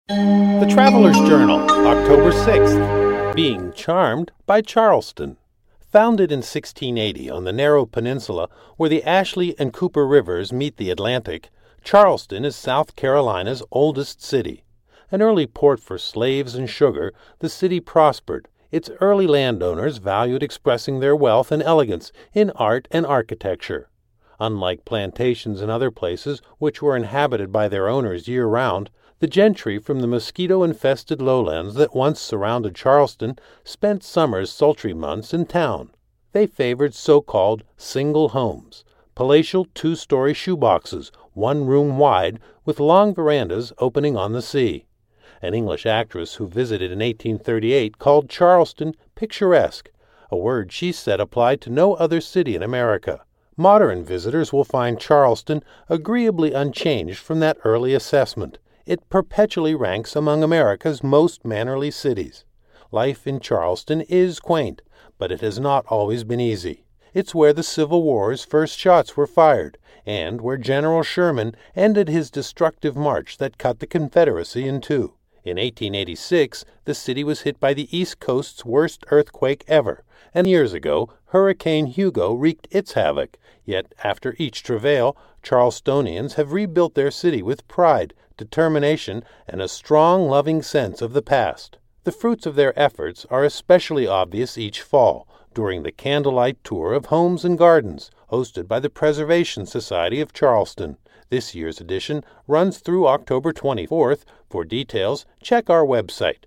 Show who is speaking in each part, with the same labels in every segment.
Speaker 1: The Traveler's Journal, October 6th. Being Charmed by Charleston. Founded in 1680 on the narrow peninsula where the Ashley and Cooper Rivers meet the Atlantic, Charleston is South Carolina's oldest city. An early port for slaves and sugar, the city prospered. Its early landowners valued expressing their wealth and elegance in art and architecture. Unlike plantations in other places, which were inhabited by their owners year-round, the gentry from the mosquito-infested lowlands that once surrounded Charleston spent summer's sultry months in town. They favored so-called single homes, palatial two-story shoeboxes, one room wide, with long verandas opening on the sea. An English actress who visited in 1838 called Charleston picturesque, a word she said applied to no other city in America. Modern visitors will find Charleston agreeably unchanged from that early assessment. It perpetually ranks among America's most mannerly cities. Life in Charleston is quaint, but it has not always been easy. It's where the Civil War's first shots were fired, and where General Sherman ended his destructive march that cut the Confederacy in two. In 1886, the city was hit by the East Coast's worst earthquake ever, and years ago, Hurricane Hugo wreaked its havoc. Yet, after each travail, Charlestonians have rebuilt their city with pride, determination, and a strong, loving sense of the past. The fruits of their efforts are especially obvious each fall, during the candlelight tour of homes and gardens, hosted by the Preservation Society of Charleston. This year's edition runs through October 24th. For details, check our website,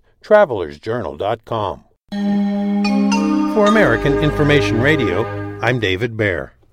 Speaker 1: travelersjournal.com. For American Information Radio, I'm David Baer.